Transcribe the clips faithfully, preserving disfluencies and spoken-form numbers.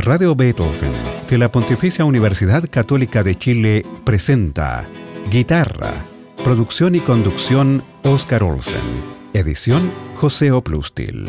Radio Beethoven de la Pontificia Universidad Católica de Chile presenta Guitarra, producción y conducción Óscar Olsen, edición José Oplustil.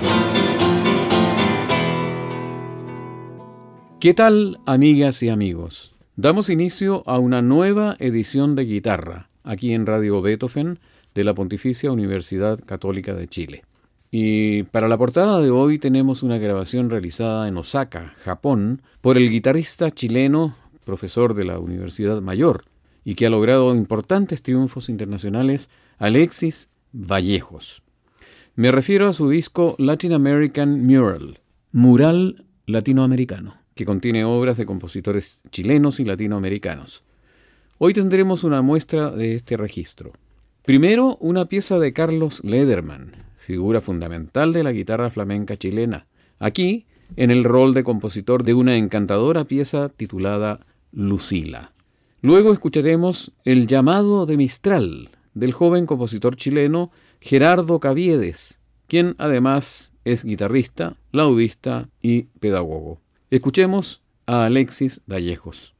¿Qué tal, amigas y amigos? Damos inicio a una nueva edición de Guitarra, aquí en Radio Beethoven de la Pontificia Universidad Católica de Chile. Y para la portada de hoy tenemos una grabación realizada en Osaka, Japón, por el guitarrista chileno, profesor de la Universidad Mayor, y que ha logrado importantes triunfos internacionales, Alexis Vallejos. Me refiero a su disco Latin American Mural, Mural Latinoamericano, que contiene obras de compositores chilenos y latinoamericanos. Hoy tendremos una muestra de este registro. Primero, una pieza de Carlos Lederman, figura fundamental de la guitarra flamenca chilena, aquí en el rol de compositor de una encantadora pieza titulada Lucila. Luego escucharemos El llamado de Mistral, del joven compositor chileno Gerardo Caviedes, quien además es guitarrista, laudista y pedagogo. Escuchemos a Alexis Vallejos.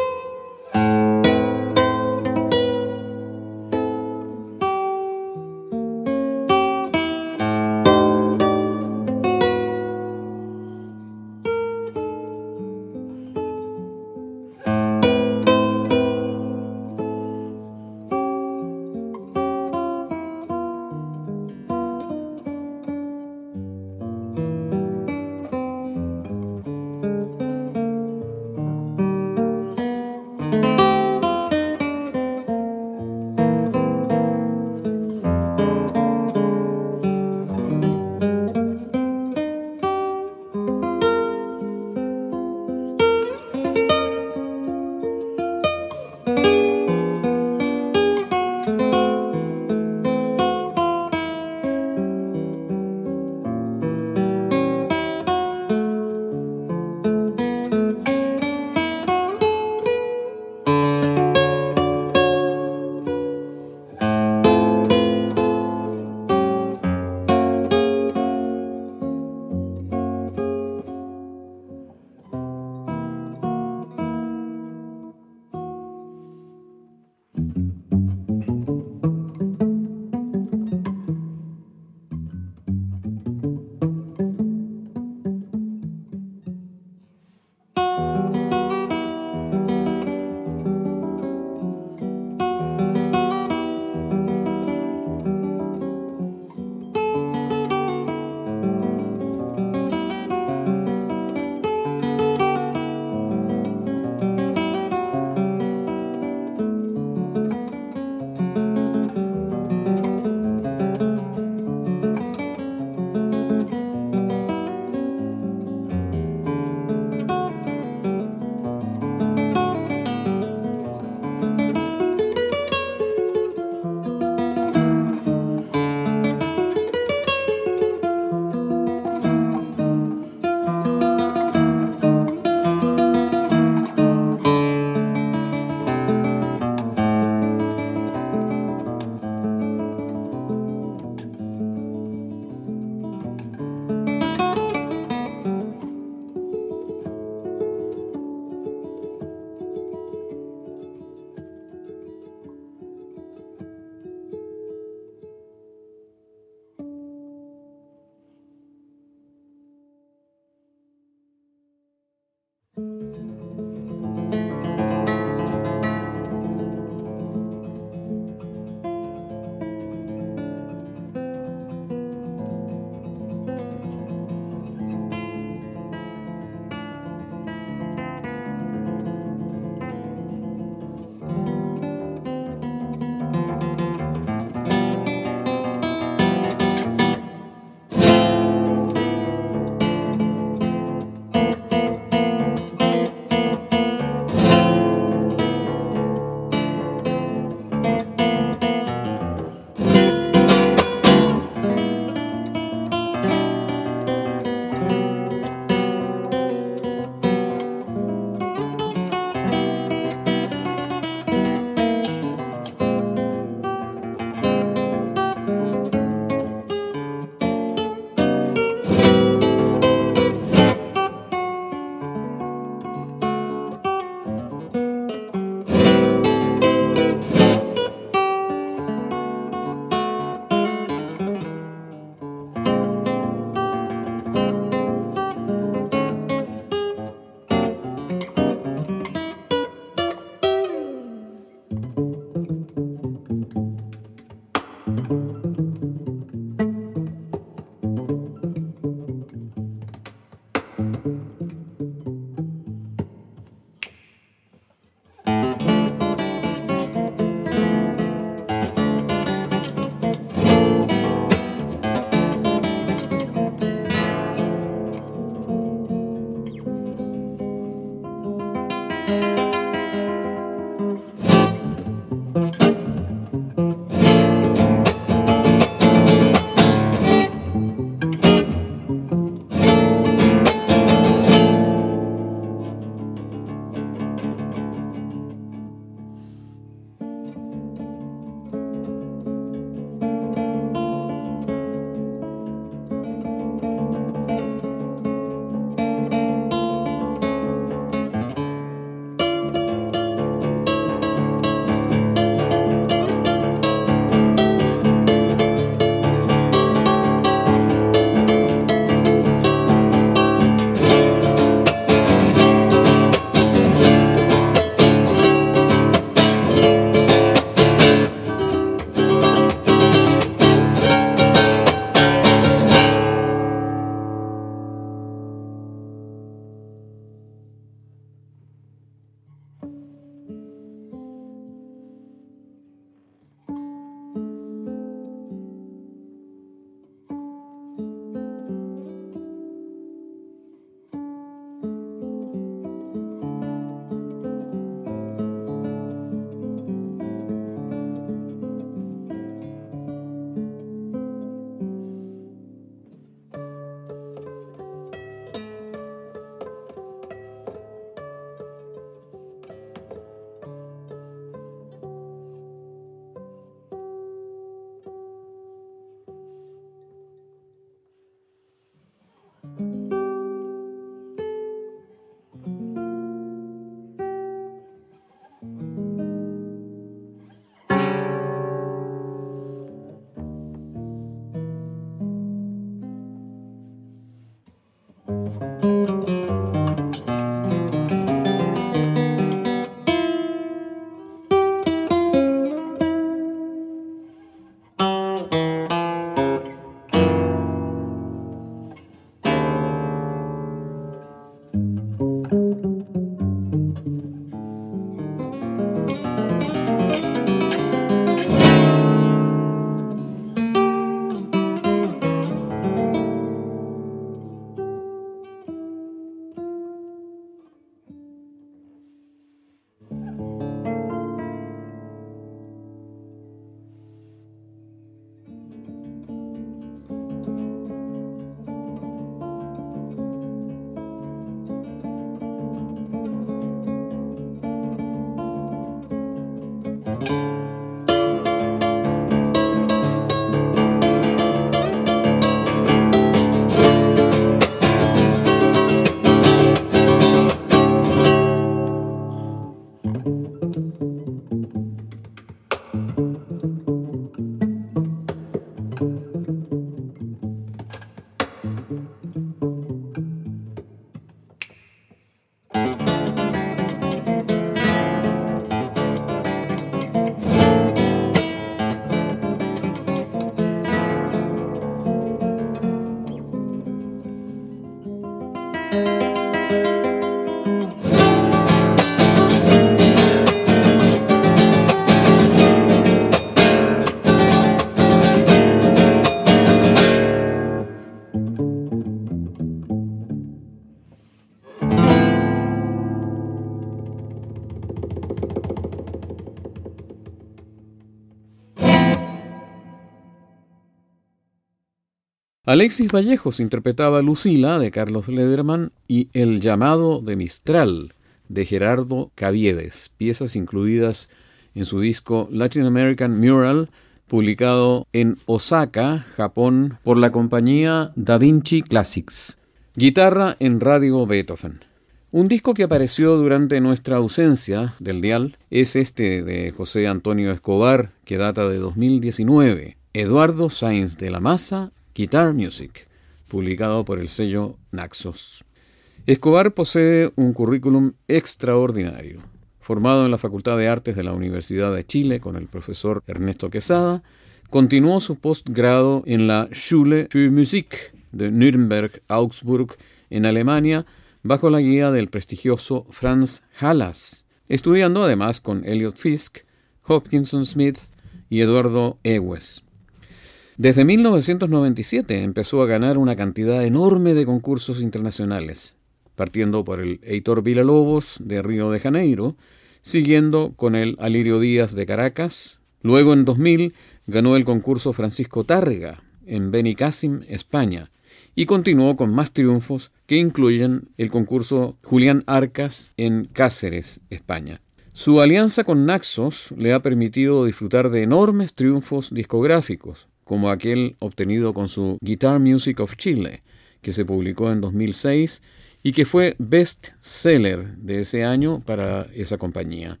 Alexis Vallejos interpretaba Lucila, de Carlos Lederman, y El llamado de Mistral, de Gerardo Caviedes, piezas incluidas en su disco Latin American Mural, publicado en Osaka, Japón, por la compañía Da Vinci Classics. Guitarra en Radio Beethoven. Un disco que apareció durante nuestra ausencia del dial es este de José Antonio Escobar, que data de dos mil diecinueve. Eduardo Sáenz de la Maza, Guitar Music, publicado por el sello Naxos. Escobar posee un currículum extraordinario. Formado en la Facultad de Artes de la Universidad de Chile con el profesor Ernesto Quesada, continuó su postgrado en la Schule für Musik de Nürnberg-Augsburg, en Alemania, bajo la guía del prestigioso Franz Hallas, estudiando además con Elliot Fisk, Hopkinson Smith y Eduardo Ewes. Desde mil novecientos noventa y siete empezó a ganar una cantidad enorme de concursos internacionales, partiendo por el Heitor Villa-Lobos de Río de Janeiro, siguiendo con el Alirio Díaz de Caracas. Luego, en dos mil, ganó el concurso Francisco Tárrega en Benicàssim, España, y continuó con más triunfos que incluyen el concurso Julián Arcas en Cáceres, España. Su alianza con Naxos le ha permitido disfrutar de enormes triunfos discográficos, como aquel obtenido con su Guitar Music of Chile, que se publicó en dos mil seis y que fue best seller de ese año para esa compañía.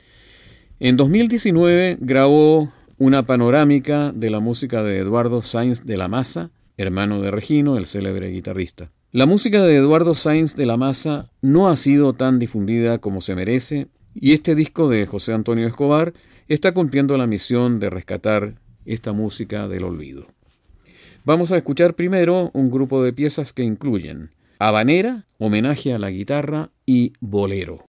En dos mil diecinueve grabó una panorámica de la música de Eduardo Sáenz de la Maza, hermano de Regino, el célebre guitarrista. La música de Eduardo Sáenz de la Maza no ha sido tan difundida como se merece, y este disco de José Antonio Escobar está cumpliendo la misión de rescatar esta música del olvido. Vamos a escuchar primero un grupo de piezas que incluyen Habanera, homenaje a la guitarra, y Bolero.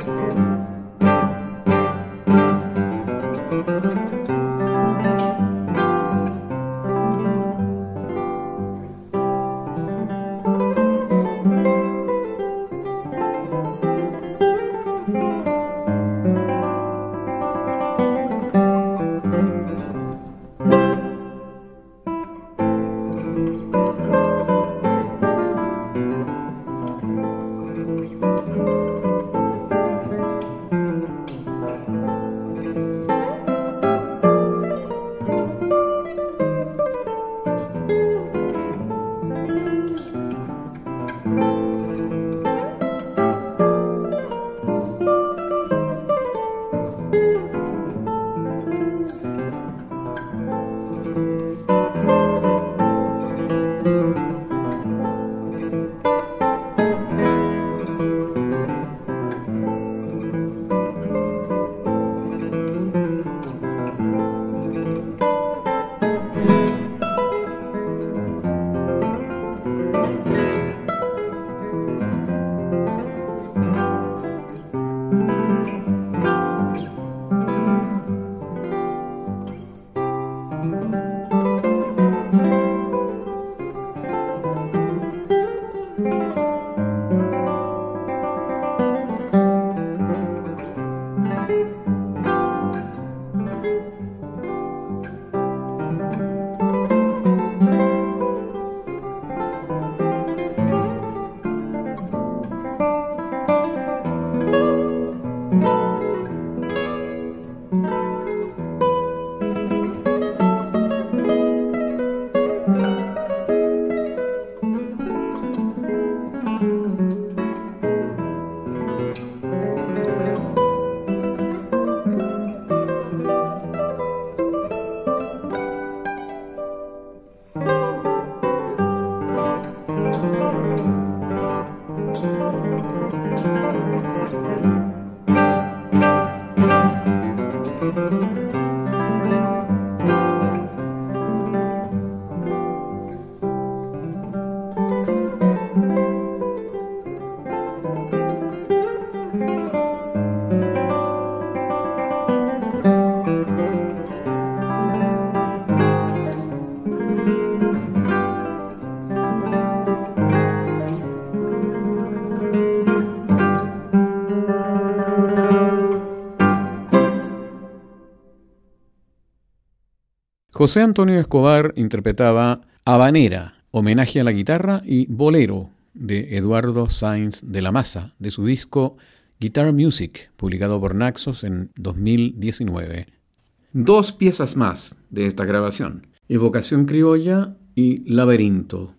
José Antonio Escobar interpretaba Habanera, homenaje a la guitarra, y Bolero, de Eduardo Sáenz de la Maza, de su disco Guitar Music, publicado por Naxos en dos mil diecinueve. Dos piezas más de esta grabación: Evocación Criolla y Laberinto.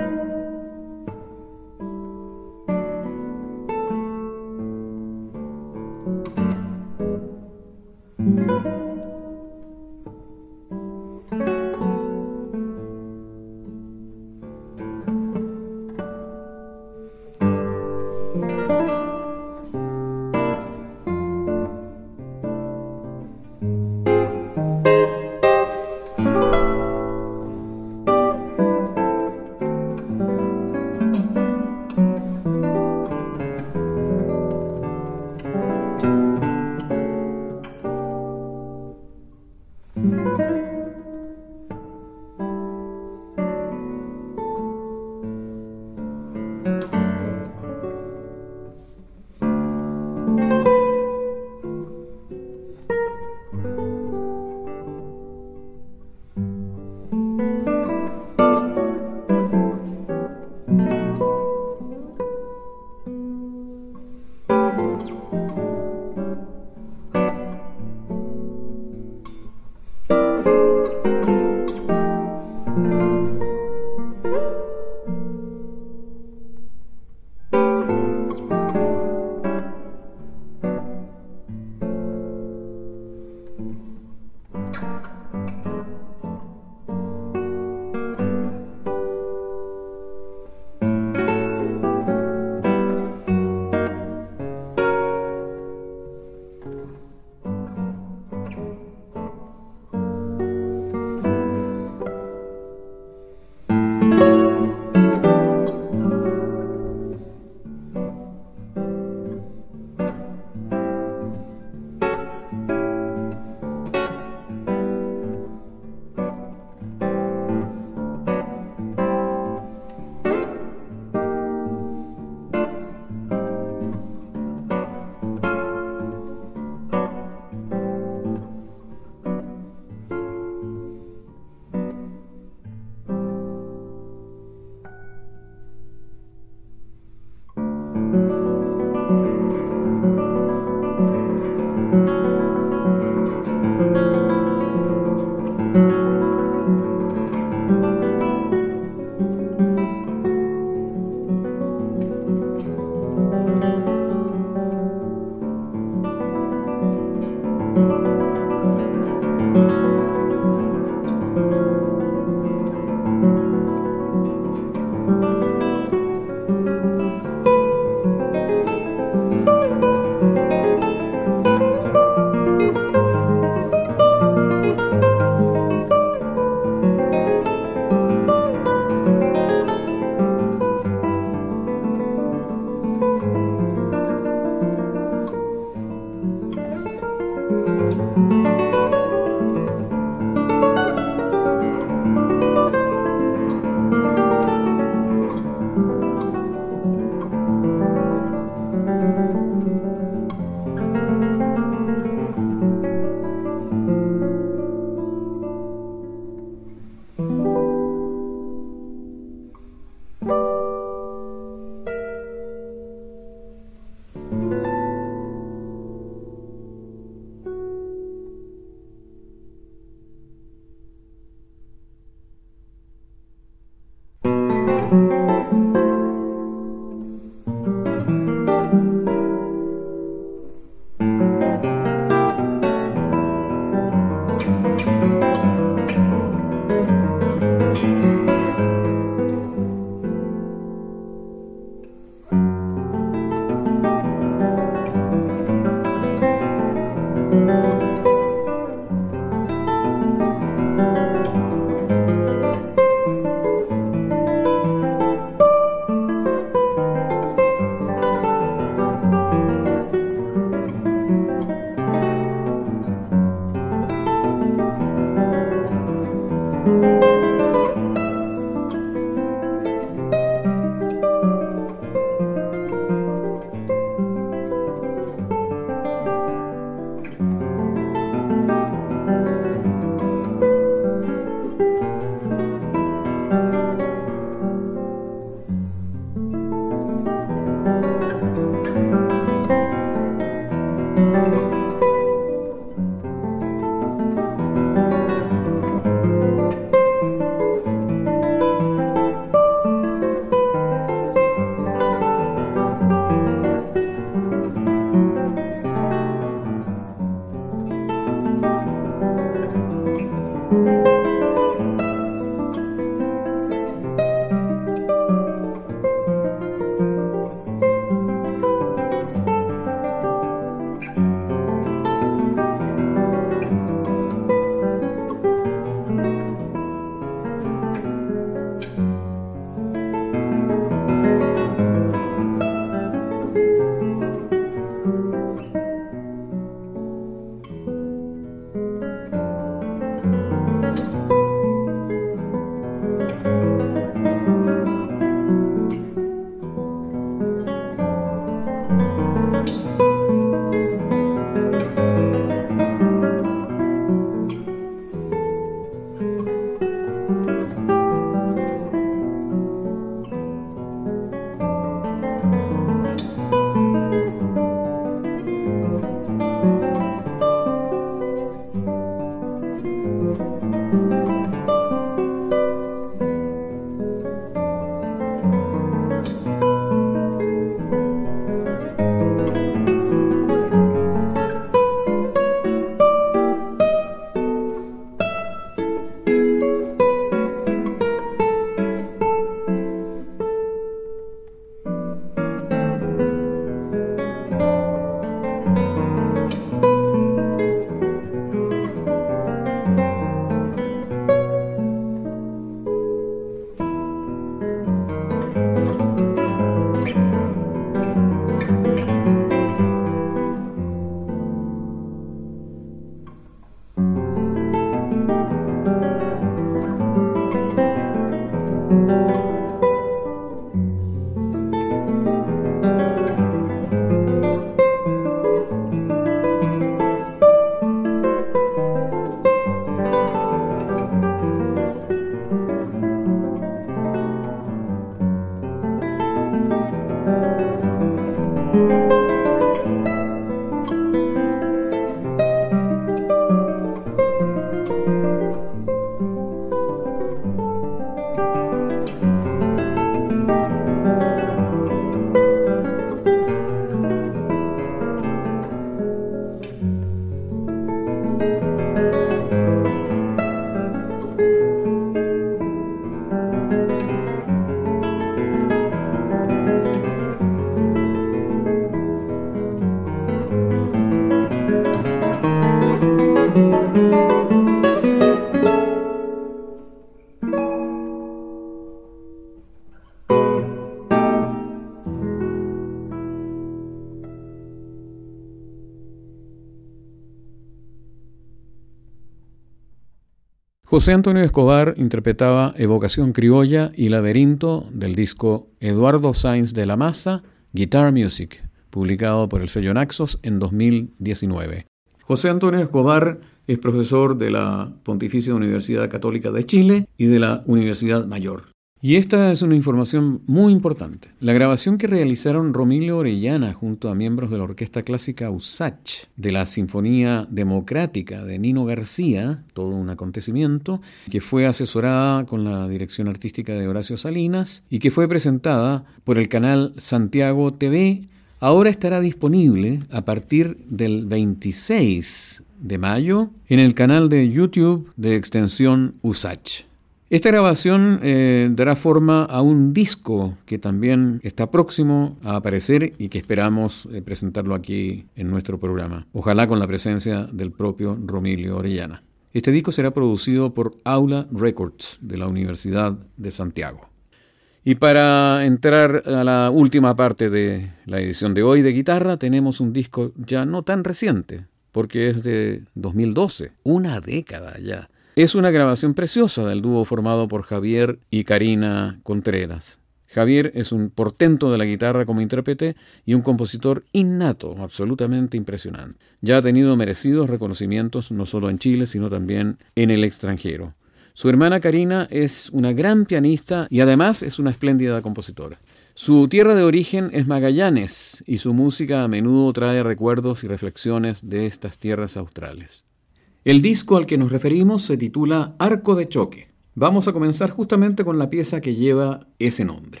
José Antonio Escobar interpretaba Evocación Criolla y Laberinto del disco Eduardo Sáenz de la Maza, Guitar Music, publicado por el sello Naxos en dos mil diecinueve. José Antonio Escobar es profesor de la Pontificia Universidad Católica de Chile y de la Universidad Mayor. Y esta es una información muy importante. La grabación que realizaron Romilio Orellana junto a miembros de la Orquesta Clásica USACH de la Sinfonía Democrática de Nino García, todo un acontecimiento, que fue asesorada con la dirección artística de Horacio Salinas y que fue presentada por el canal Santiago T V, ahora estará disponible a partir del veintiséis de mayo en el canal de YouTube de Extensión USACH. Esta grabación eh, dará forma a un disco que también está próximo a aparecer y que esperamos eh, presentarlo aquí en nuestro programa, ojalá con la presencia del propio Romilio Orellana. Este disco será producido por Aula Records de la Universidad de Santiago. Y para entrar a la última parte de la edición de hoy de Guitarra, tenemos un disco ya no tan reciente, porque es de dos mil doce, una década ya. Es una grabación preciosa del dúo formado por Javier y Karina Contreras. Javier es un portento de la guitarra como intérprete y un compositor innato, absolutamente impresionante. Ya ha tenido merecidos reconocimientos no solo en Chile, sino también en el extranjero. Su hermana Karina es una gran pianista y además es una espléndida compositora. Su tierra de origen es Magallanes y su música a menudo trae recuerdos y reflexiones de estas tierras australes. El disco al que nos referimos se titula Arco de Choque. Vamos a comenzar justamente con la pieza que lleva ese nombre.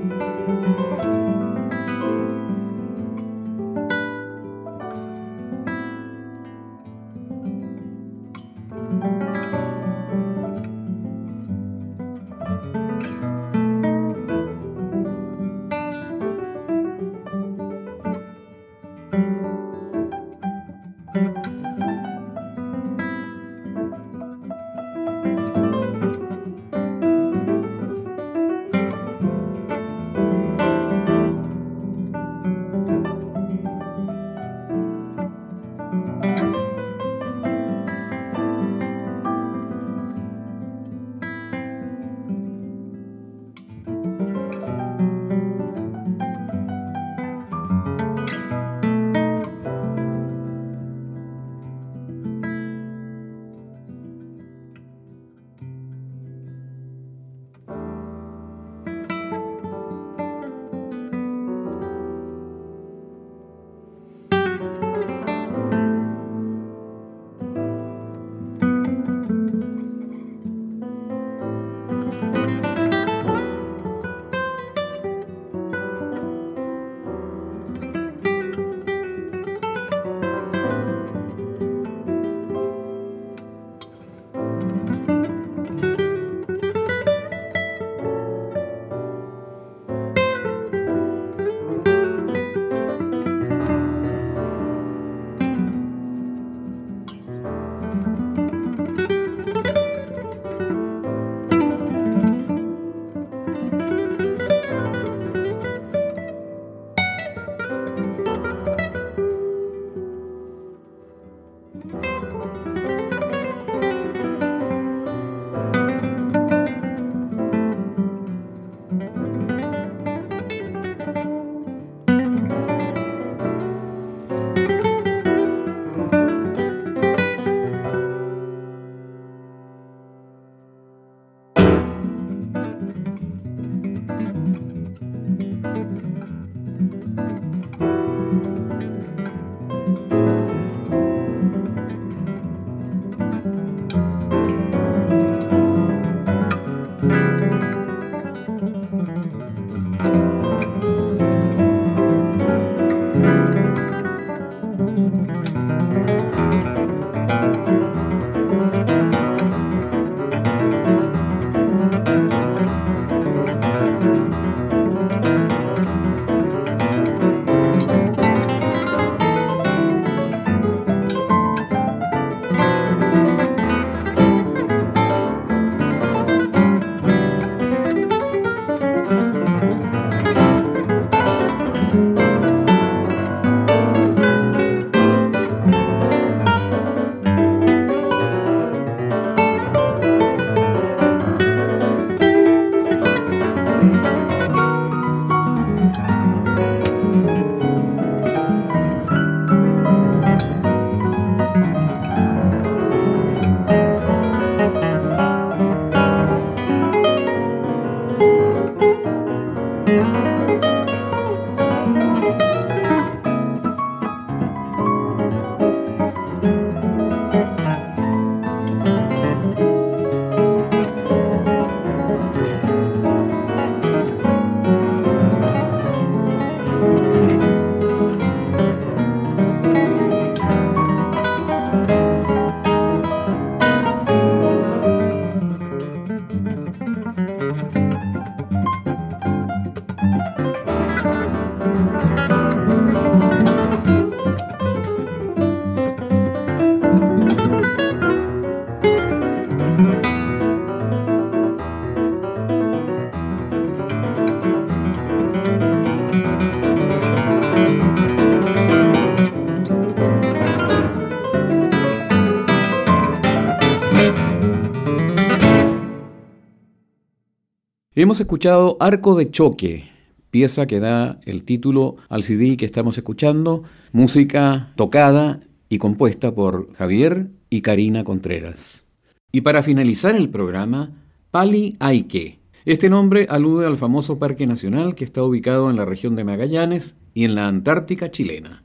Hemos escuchado Arco de Choque, pieza que da el título al C D que estamos escuchando, música tocada y compuesta por Javier y Karina Contreras. Y para finalizar el programa, Pali Aike. Este nombre alude al famoso parque nacional que está ubicado en la región de Magallanes y en la Antártica chilena.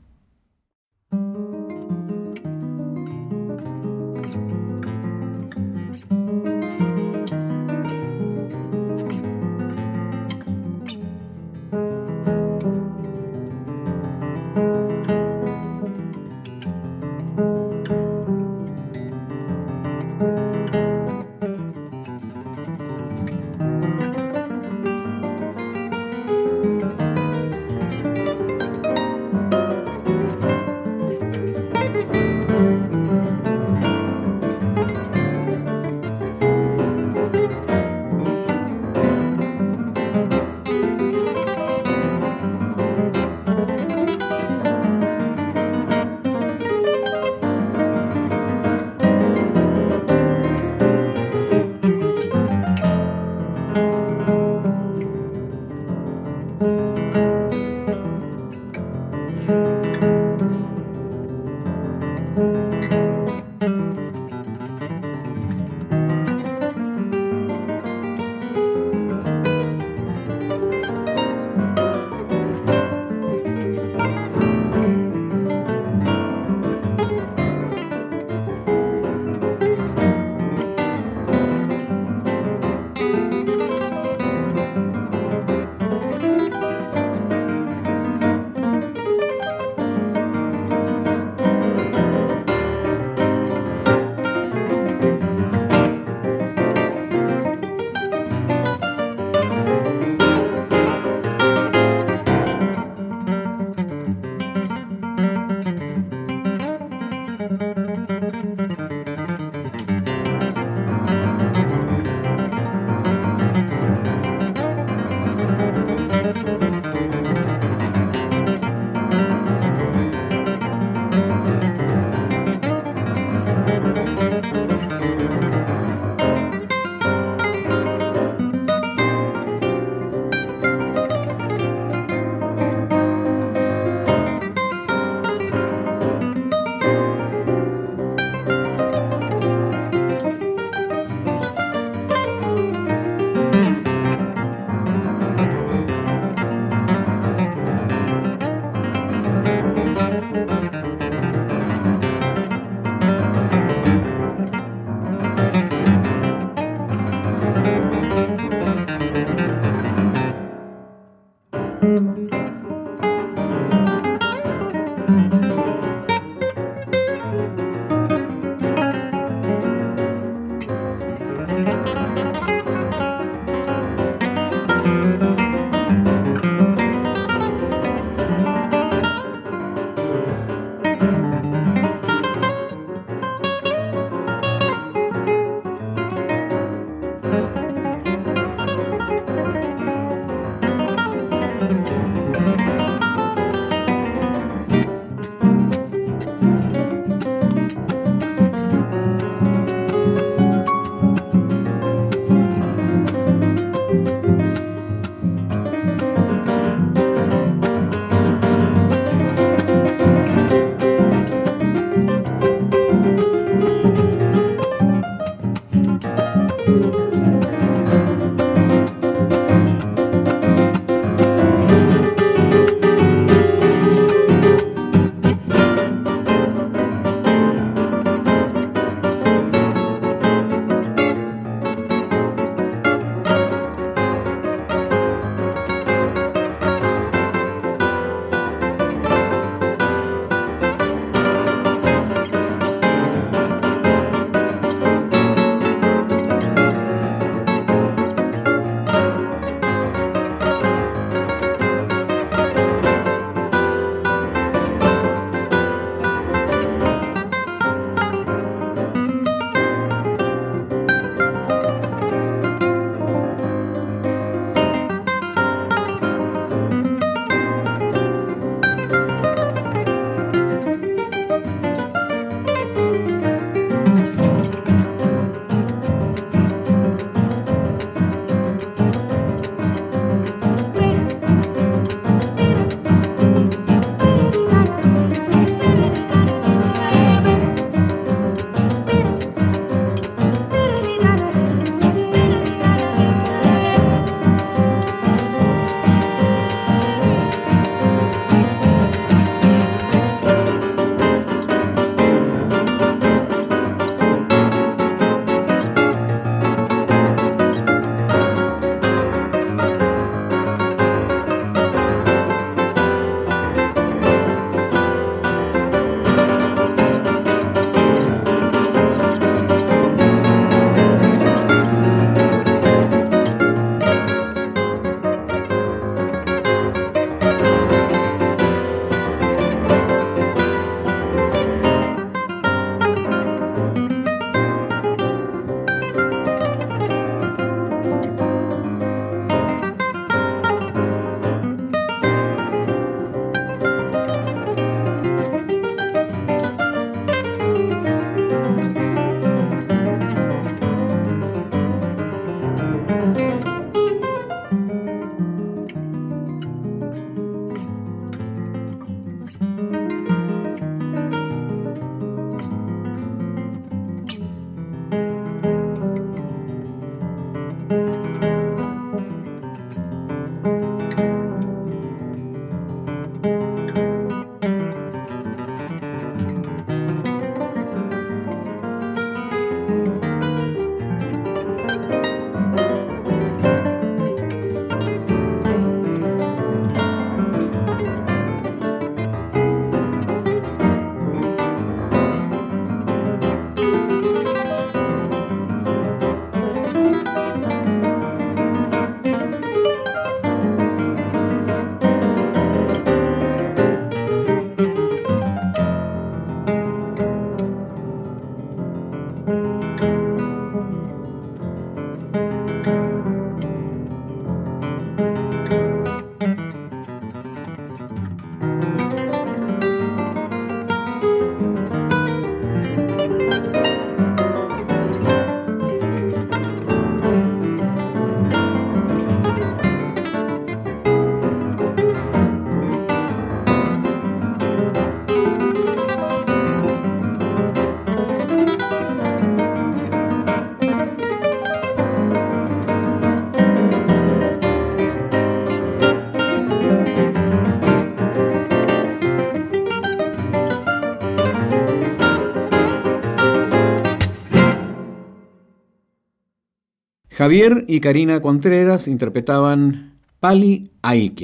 Javier y Karina Contreras interpretaban Pali Aike,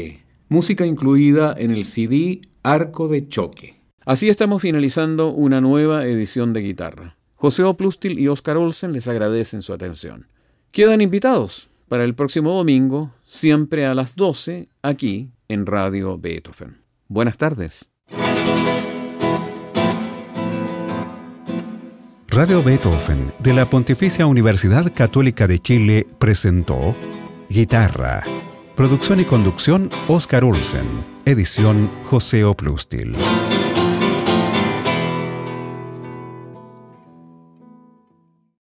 música incluida en el C D Arco de Choque. Así estamos finalizando una nueva edición de Guitarra. José Oplustil y Oscar Olsen les agradecen su atención. Quedan invitados para el próximo domingo, siempre a las doce, aquí en Radio Beethoven. Buenas tardes. Radio Beethoven de la Pontificia Universidad Católica de Chile presentó Guitarra. Producción y conducción Oscar Olsen. Edición José Oplustil.